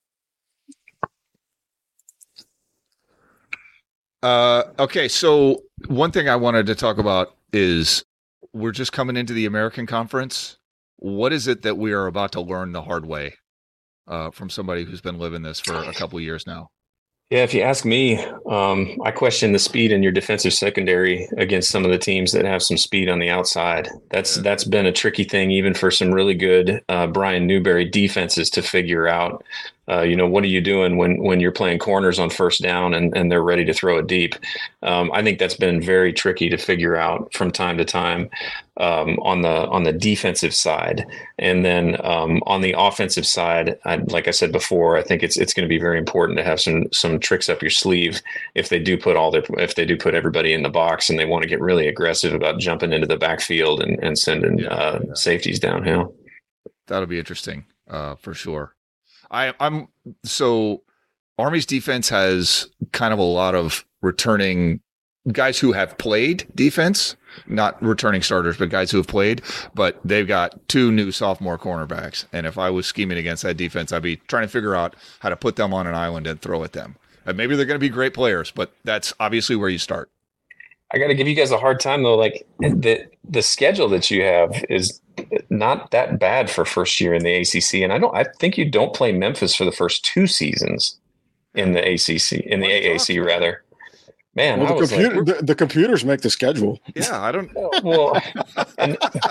Uh, okay, so one thing I wanted to talk about is we're just coming into the American Conference. What is it that we are about to learn the hard way uh, from somebody who's been living this for a couple of years now? Yeah, if you ask me, um, I question the speed in your defensive secondary against some of the teams that have some speed on the outside. That's yeah. that's been a tricky thing, even for some really good uh, Brian Newberry defenses to figure out. Uh, you know, what are you doing when when you're playing corners on first down and, and they're ready to throw it deep? Um, I think that's been very tricky to figure out from time to time um, on the on the defensive side, and then um, on the offensive side, I, like I said before, I think it's it's going to be very important to have some some tricks up your sleeve if they do put all their if they do put everybody in the box and they want to get really aggressive about jumping into the backfield and, and sending yeah, uh, yeah. safeties downhill. That'll be interesting uh, for sure. I, I'm so Army's defense has kind of a lot of returning guys who have played defense, not returning starters, but guys who have played. But they've got two new sophomore cornerbacks. And if I was scheming against that defense, I'd be trying to figure out how to put them on an island and throw at them. And maybe they're going to be great players, but that's obviously where you start. I got to give you guys a hard time, though. Like the the schedule that you have is not that bad for first year in the A C C, and I don't. I think you don't play Memphis for the first two seasons in the A C C, in the A A C rather. Man, well, the, computer, like, the, the computers make the schedule. Yeah, I don't. Well, and,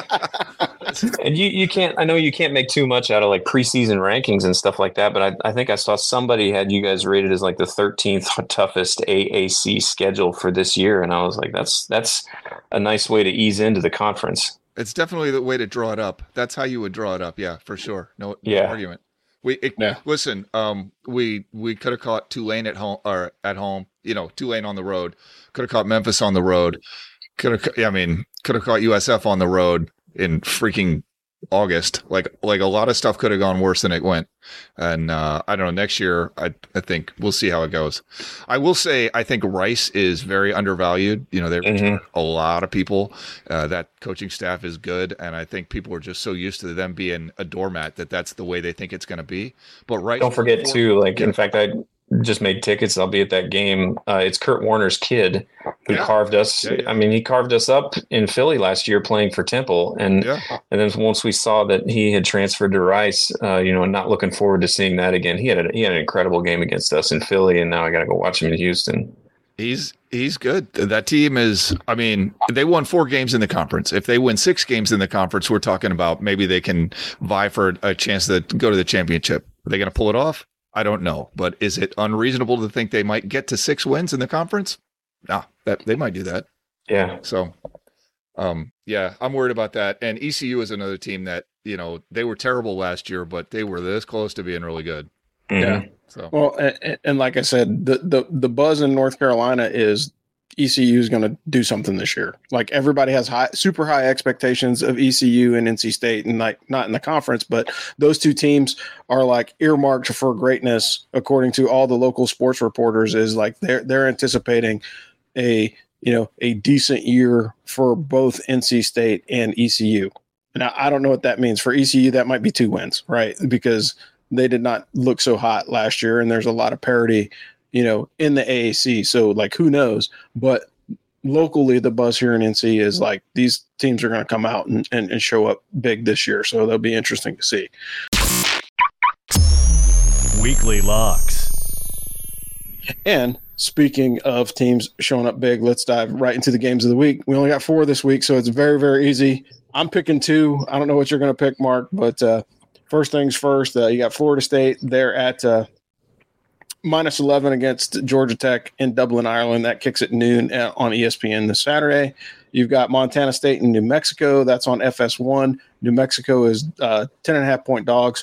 and you you can't. I know you can't make too much out of like preseason rankings and stuff like that. But I I think I saw somebody had you guys rated as like the thirteenth toughest A A C schedule for this year, and I was like, that's that's a nice way to ease into the conference. It's definitely the way to draw it up. That's how you would draw it up. Yeah, for sure. No, no yeah. argument. We it, yeah. Listen. Um, we we could have caught Tulane at home or at home. You know, Tulane on the road. Could have caught Memphis on the road. Could have. I mean, could have caught U S F on the road in freaking August. Like like a lot of stuff could have gone worse than it went. And uh, I don't know. Next year, I I think we'll see how it goes. I will say I think Rice is very undervalued. You know, they're mm-hmm. a lot of people. Uh, that coaching staff is good, and I think people are just so used to them being a doormat that that's the way they think it's going to be. But Rice, don't forget too. Like in fact, I just made tickets. I'll be at that game. Uh, it's Kurt Warner's kid who yeah. carved us. Yeah, yeah. I mean, he carved us up in Philly last year playing for Temple. And yeah. and then once we saw that he had transferred to Rice, uh, you know, and not looking forward to seeing that again. He had a, he had an incredible game against us in Philly, and now I got to go watch him in Houston. He's he's good. That team is. I mean, they won four games in the conference. If they win six games in the conference, we're talking about maybe they can vie for a chance to go to the championship. Are they going to pull it off? I don't know, but is it unreasonable to think they might get to six wins in the conference? Nah, that they might do that. Yeah. So, um, yeah, I'm worried about that. And E C U is another team that, you know, they were terrible last year, but they were this close to being really good. Mm-hmm. Yeah. So well, and, and like I said, the, the the buzz in North Carolina is E C U is going to do something this year. Like everybody has high, super high expectations of E C U and N C State, and like not in the conference, but those two teams are like earmarked for greatness, according to all the local sports reporters. Is like they're they're anticipating a you know a decent year for both N C State and E C U. And I, I don't know what that means for E C U. That might be two wins, right? Because they did not look so hot last year, and there's a lot of parity, you know, in the A A C. So like, who knows? But locally, the buzz here in N C is like these teams are going to come out and, and, and show up big this year. So that'll be interesting to see. Weekly locks. And speaking of teams showing up big, let's dive right into the games of the week. We only got four this week, so it's very, very easy. I'm picking two. I don't know what you're going to pick, Mark, but uh, first things first, uh, you got Florida State. They're at uh, minus eleven against Georgia Tech in Dublin, Ireland. That kicks at noon on E S P N this Saturday. You've got Montana State and New Mexico. That's on F S one. New Mexico is uh, ten and a half point dogs.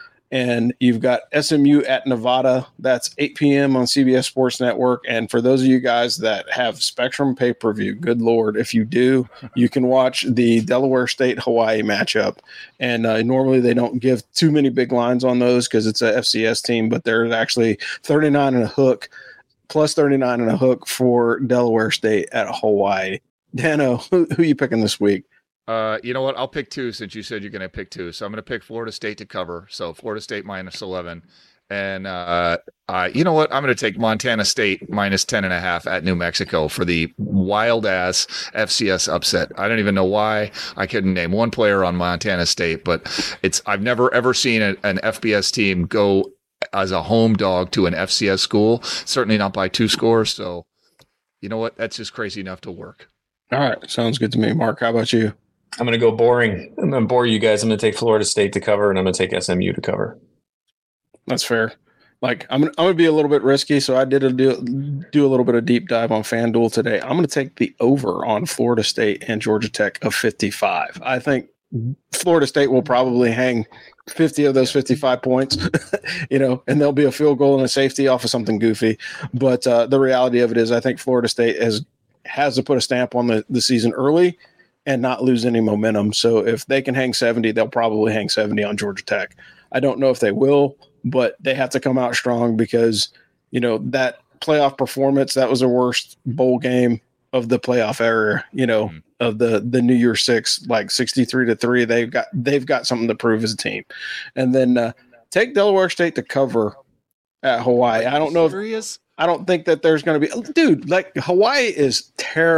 And you've got S M U at Nevada. That's eight p.m. on C B S Sports Network. And for those of you guys that have Spectrum pay-per-view, good Lord, if you do, you can watch the Delaware State-Hawaii matchup. And uh, normally they don't give too many big lines on those because it's a F C S team, but there's actually thirty-nine and a hook, plus thirty-nine and a hook for Delaware State at Hawaii. Dano, who, who are you picking this week? Uh, you know what? I'll pick two since you said you're going to pick two. So I'm going to pick Florida State to cover. So Florida State minus eleven. And uh, uh, you know what? I'm going to take Montana State minus ten and a half at New Mexico for the wild ass F C S upset. I don't even know why. I couldn't name one player on Montana State, but it's I've never ever seen a, an F B S team go as a home dog to an F C S school. Certainly not by two scores. So you know what? That's just crazy enough to work. All right. Sounds good to me. Mark, how about you? I'm going to go boring. I'm going to bore you guys. I'm going to take Florida State to cover, and I'm going to take S M U to cover. That's fair. Like I'm, I'm going to be a little bit risky, so I did a do, do a little bit of deep dive on FanDuel today. I'm going to take the over on Florida State and Georgia Tech of fifty-five. I think Florida State will probably hang fifty of those fifty-five points, you know, and there'll be a field goal and a safety off of something goofy. But uh, the reality of it is, I think Florida State has has to put a stamp on the, the season early and not lose any momentum. So if they can hang seventy, they'll probably hang seventy on Georgia Tech. I don't know if they will, but they have to come out strong because, you know, that playoff performance, that was the worst bowl game of the playoff era, you know, mm-hmm. of the, the New Year Six, like sixty-three to three. They've got, they've got something to prove as a team. And then uh, take Delaware State to cover at Hawaii. I don't know if, I don't think that there's going to be, dude, like Hawaii is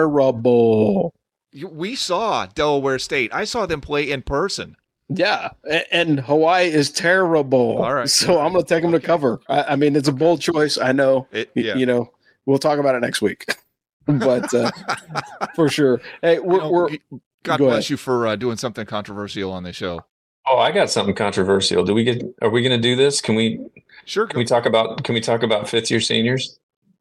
terrible. We saw Delaware State. I saw them play in person. Yeah, and Hawaii is terrible. All right. So I'm going to take them to cover. I, I mean, it's a bold choice. I know. It, yeah. You know, we'll talk about it next week. But uh, for sure. Hey, we're, you know, we're God bless ahead. you for uh, doing something controversial on the show. Oh, I got something controversial. Do we get? Are we going to do this? Can we? Sure. Can we talk about? Can we talk about fifth year seniors?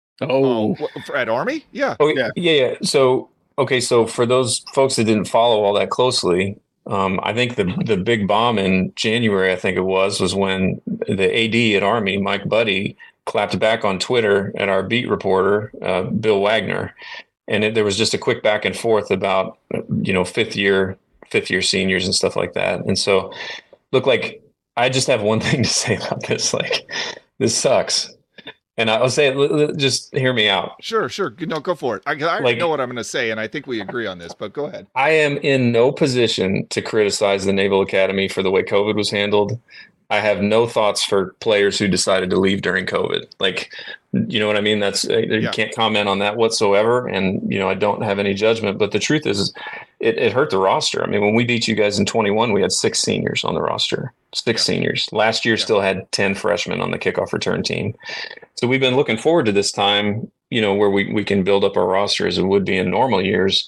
Oh, oh at Army? Yeah. Oh yeah, yeah, yeah. So. Okay, so for those folks that didn't follow all that closely, um, I think the the big bomb in January, I think it was, was when the A D at Army, Mike Buddy, clapped back on Twitter at our beat reporter, uh, Bill Wagner, and it, there was just a quick back and forth about, you know, fifth year fifth year seniors and stuff like that. And so, look, like I just have one thing to say about this: like, this sucks. And I'll say, just hear me out. Sure, sure. No, go for it. I, I like, know what I'm going to say, and I think we agree on this, but go ahead. I am in no position to criticize the Naval Academy for the way COVID was handled. I have no thoughts for players who decided to leave during COVID. Like, you know what I mean? That's uh, you yeah. can't comment on that whatsoever. And, you know, I don't have any judgment. But the truth is, it, it hurt the roster. I mean, when we beat you guys in twenty-one, we had six seniors on the roster. Six yeah. seniors. Last year yeah. still had ten freshmen on the kickoff return team. So we've been looking forward to this time, you know, where we, we can build up our roster as it would be in normal years.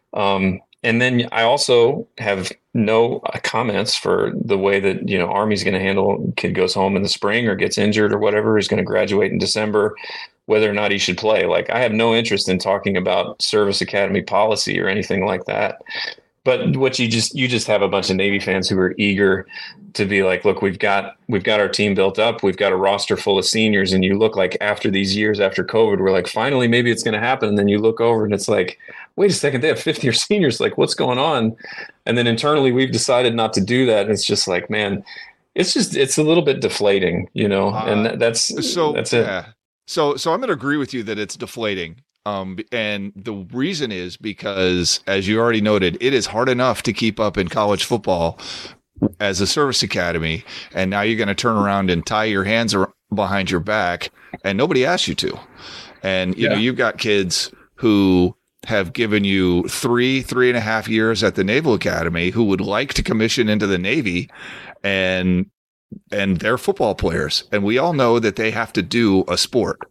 Um, and then I also have no comments for the way that, you know, Army's going to handle kid goes home in the spring or gets injured or whatever, is going to graduate in December, whether or not he should play. Like, I have no interest in talking about service academy policy or anything like that. But what you just you just have a bunch of Navy fans who are eager to be like, look, we've got we've got our team built up, we've got a roster full of seniors, and you look like after these years after COVID, we're like, finally, maybe it's going to happen. And then you look over and it's like, wait a second, they have fifth year seniors. Like, what's going on? And then internally, we've decided not to do that. And it's just like, man, it's just it's a little bit deflating, you know. Uh, and that's so that's it. Yeah. So so I'm going to agree with you that it's deflating. Um, and the reason is because, as you already noted, it is hard enough to keep up in college football as a service academy. And now you're going to turn around and tie your hands behind your back, and nobody asked you to. And, you yeah. know, you've got kids who have given you three, three and a half years at the Naval Academy who would like to commission into the Navy, and, and they're football players. And we all know that they have to do a sport.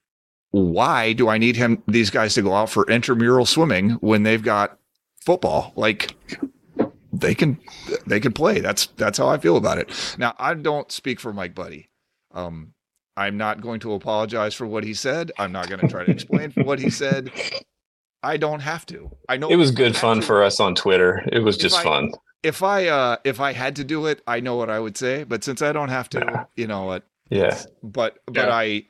Why do I need him, these guys to go out for intramural swimming when they've got football? Like, they can, they can play. That's, that's how I feel about it. Now, I don't speak for Mike Buddy. Um, I'm not going to apologize for what he said. I'm not going to try to explain for what he said. I don't have to. I know it was good fun to. for us on Twitter. It was just I, fun. If I, uh, if I had to do it, I know what I would say, but since I don't have to, yeah. you know what? Yeah. But, but yeah. I,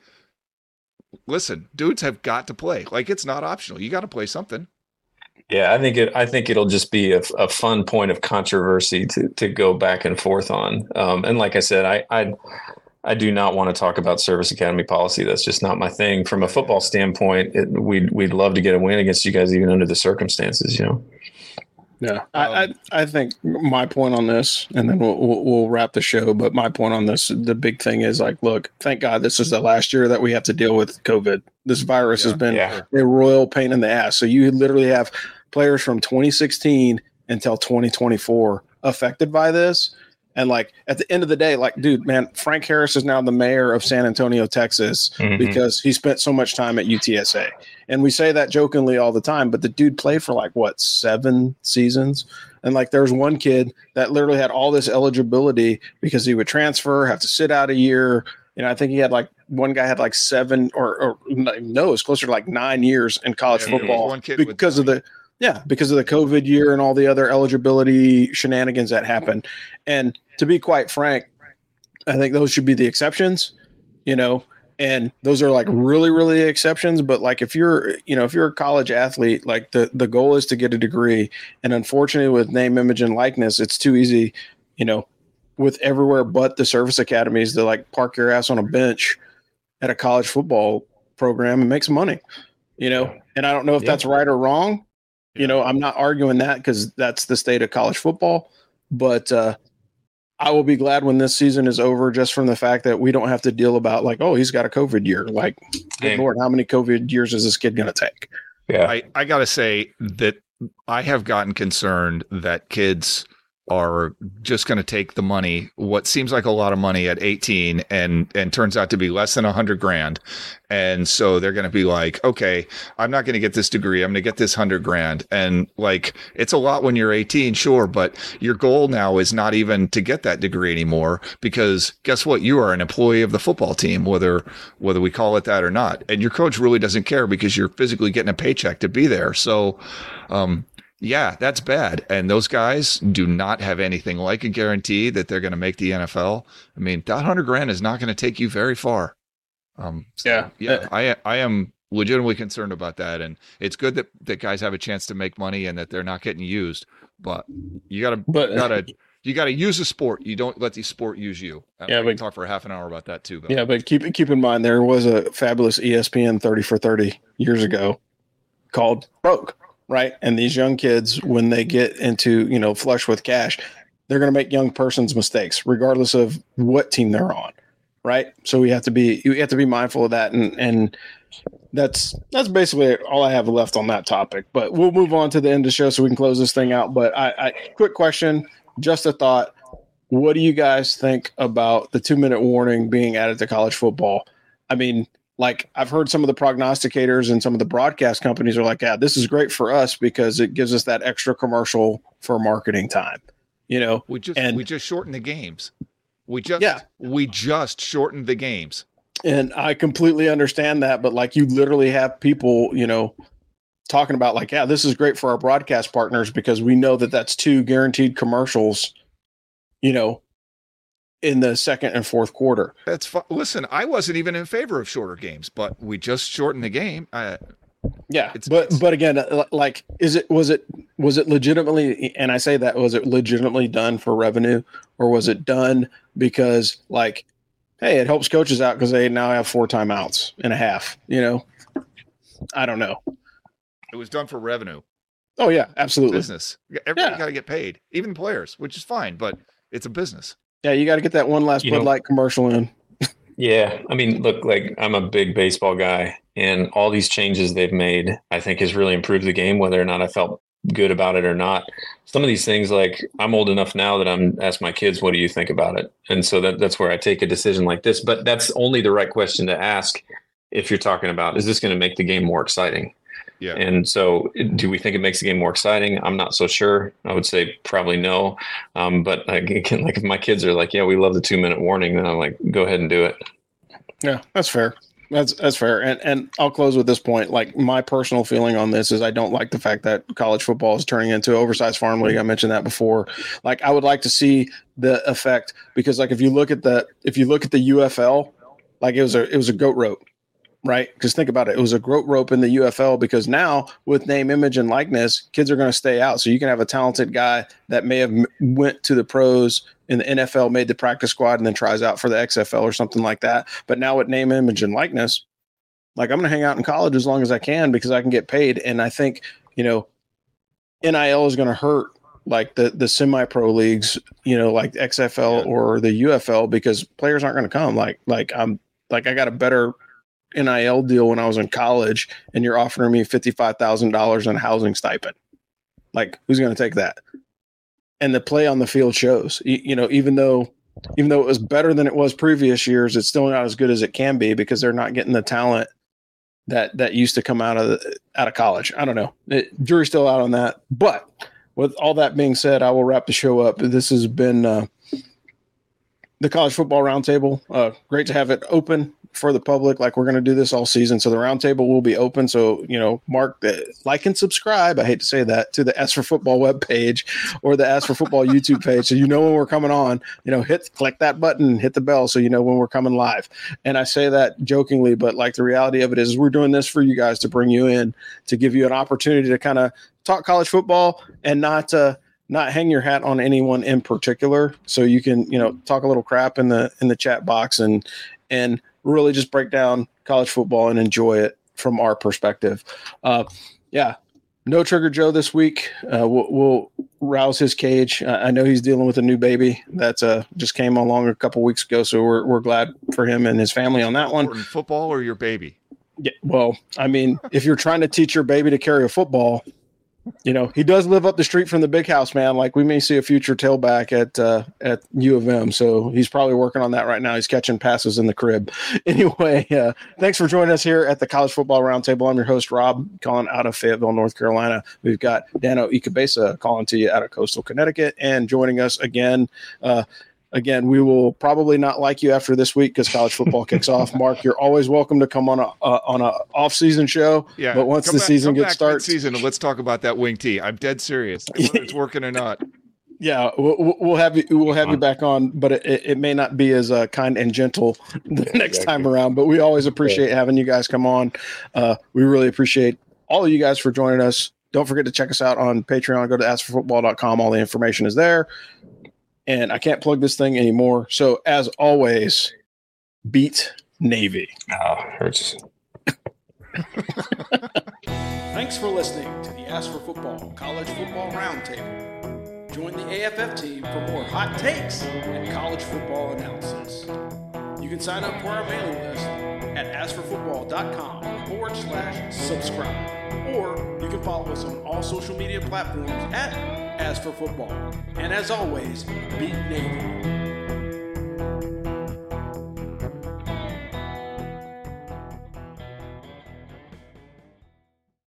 listen, dudes have got to play. Like, it's not optional. You got to play something. Yeah, I think it. I think it'll just be a, a fun point of controversy to to go back and forth on. Um, and like I said, I, I I do not want to talk about service academy policy. That's just not my thing. From a football standpoint, it, we'd we'd love to get a win against you guys, even under the circumstances. You know. Yeah, I, I I think my point on this, and then we'll, we'll we'll wrap the show. But my point on this, the big thing is like, look, thank God this is the last year that we have to deal with COVID. This virus yeah, has been yeah. a royal pain in the ass. So you literally have players from twenty sixteen until twenty twenty-four affected by this. And like at the end of the day, like, dude, man, Frank Harris is now the mayor of San Antonio, Texas, mm-hmm. because he spent so much time at U T S A. And we say that jokingly all the time, but the dude played for like what, seven seasons? And like there's one kid that literally had all this eligibility because he would transfer, have to sit out a year. You know, I think he had like one guy had like seven or, or no, it's closer to like nine years in college yeah, football one kid because of the Yeah, because of the COVID year and all the other eligibility shenanigans that happened. And to be quite frank, I think those should be the exceptions, you know, and those are like really, really exceptions. But like if you're, you know, if you're a college athlete, like the, the goal is to get a degree. And unfortunately with name, image, and likeness, it's too easy, you know, with everywhere but the service academies to like park your ass on a bench at a college football program and make some money, you know, and I don't know if yeah. that's right or wrong. You know, I'm not arguing that because that's the state of college football, but uh, I will be glad when this season is over just from the fact that we don't have to deal about like, oh, he's got a COVID year. Like, good Lord, how many COVID years is this kid going to take? Yeah, I, I got to say that I have gotten concerned that kids are just going to take the money, what seems like a lot of money at eighteen, and and turns out to be less than a hundred grand. And so they're going to be like, okay, I'm not going to get this degree. I'm going to get this hundred grand. And like, it's a lot when you're eighteen, sure. But your goal now is not even to get that degree anymore, because guess what? You are an employee of the football team, whether, whether we call it that or not. And your coach really doesn't care because you're physically getting a paycheck to be there. So, um, yeah, that's bad. And those guys do not have anything like a guarantee that they're going to make the N F L. I mean, that hundred grand is not going to take you very far. Um, so, yeah, yeah, I I am legitimately concerned about that. And it's good that, that guys have a chance to make money and that they're not getting used. But you gotta, but, you gotta, you gotta use the sport. You don't let the sport use you. I yeah, we can talk for half an hour about that too. Though. Yeah, but keep keep in mind there was a fabulous E S P N thirty for thirty years ago called Broke. Right. And these young kids, when they get into, you know, flush with cash, they're going to make young persons mistakes, regardless of what team they're on. Right. So we have to be you have to be mindful of that. And and that's that's basically all I have left on that topic. But we'll move on to the end of the show so we can close this thing out. But I, I quick question, just a thought. What do you guys think about the two minute warning being added to college football? I mean, like I've heard some of the prognosticators and some of the broadcast companies are like, yeah, this is great for us because it gives us that extra commercial for marketing time. You know, we just and, we just shortened the games. We just yeah. we just shortened the games. And I completely understand that, but like you literally have people, you know, talking about like, yeah, this is great for our broadcast partners because we know that that's two guaranteed commercials, you know, in the second and fourth quarter. That's fun. Listen, I wasn't even in favor of shorter games, but we just shortened the game. Uh, yeah, it's, but it's, but again, like, is it was it was it legitimately? And I say that was it legitimately done for revenue, or was it done because like, hey, it helps coaches out because they now have four timeouts and a half? You know, I don't know. It was done for revenue. Oh yeah, absolutely. Business. Everybody yeah. got to get paid, even players, which is fine, but it's a business. Yeah, you got to get that one last you Bud know, Light commercial in. Yeah, I mean, look, like I'm a big baseball guy, and all these changes they've made, I think, has really improved the game. Whether or not I felt good about it or not, some of these things, like I'm old enough now that I'm ask my kids, "What do you think about it?" And so that that's where I take a decision like this. But that's only the right question to ask if you're talking about, is this going to make the game more exciting? Yeah. And so do we think it makes the game more exciting? I'm not so sure. I would say probably no. Um, but again, like if my kids are like, yeah, we love the two minute warning, then I'm like, go ahead and do it. Yeah, that's fair. That's, that's fair. And, and I'll close with this point. Like my personal feeling on this is I don't like the fact that college football is turning into an oversized farm league. I mentioned that before. Like I would like to see the effect because like, if you look at the, if you look at the U F L, like it was a, it was a goat rope. Right. Because think about it. It was a goat rope in the U F L because now with name, image and likeness, kids are going to stay out. So you can have a talented guy that may have went to the pros in the N F L, made the practice squad and then tries out for the X F L or something like that. But now with name, image and likeness, like I'm going to hang out in college as long as I can because I can get paid. And I think, you know, N I L is going to hurt like the, the semi-pro leagues, you know, like X F L yeah. or the U F L because players aren't going to come. Like, like I'm like, I got a better N I L deal when I was in college and you're offering me fifty-five thousand dollars in housing stipend. Like who's going to take that? And the play on the field shows, you, you know, even though, even though it was better than it was previous years, it's still not as good as it can be because they're not getting the talent that, that used to come out of the, out of college. I don't know. It, jury's still out on that, but with all that being said, I will wrap the show up. This has been uh, the College Football Roundtable. Uh, great to have it open for the public. Like we're going to do this all season. So the roundtable will be open. So, you know, mark the like and subscribe. I hate to say that to the Ask for Football webpage or the Ask for Football YouTube page. So, you know, when we're coming on, you know, hit, click that button, hit the bell. So, you know, when we're coming live. And I say that jokingly, but like the reality of it is we're doing this for you guys to bring you in, to give you an opportunity to kind of talk college football and not, uh, not hang your hat on anyone in particular. So you can, you know, talk a little crap in the, in the chat box and, and, really just break down college football and enjoy it from our perspective. Uh, yeah. No Trigger Joe this week. Uh, we'll, we'll rouse his cage. Uh, I know he's dealing with a new baby that's uh, just came along a couple weeks ago. So we're, we're glad for him and his family on that one. Football or your baby? Yeah. Well, I mean, if you're trying to teach your baby to carry a football, you know, he does live up the street from the big house, man. Like we may see a future tailback at uh, at U of M. So he's probably working on that right now. He's catching passes in the crib. Anyway, uh, thanks for joining us here at the College Football Roundtable. I'm your host, Rob, calling out of Fayetteville, North Carolina. We've got Dano Ikebesa calling to you out of Coastal Connecticut and joining us again. Uh, Again, we will probably not like you after this week because college football kicks off. Mark, you're always welcome to come on a uh, on a off-season show. Yeah, but once the back, season gets started, season, and let's talk about that wing tee. I'm dead serious. Whether it's working or not. Yeah, we'll, we'll have you. We'll have you back on, but it, it may not be as uh, kind and gentle the next exactly. time around. But we always appreciate yeah. having you guys come on. Uh, we really appreciate all of you guys for joining us. Don't forget to check us out on Patreon. Go to ask for football dot com. All the information is there. And I can't plug this thing anymore. So as always, beat Navy. Oh, hurts. Thanks for listening to the Ask for Football College Football Roundtable. Join the A F F team for more hot takes and college football analysis. You can sign up for our mailing list at ask for football dot com forward slash subscribe. Or you can follow us on all social media platforms at Ask for Football. And as always, beat Navy.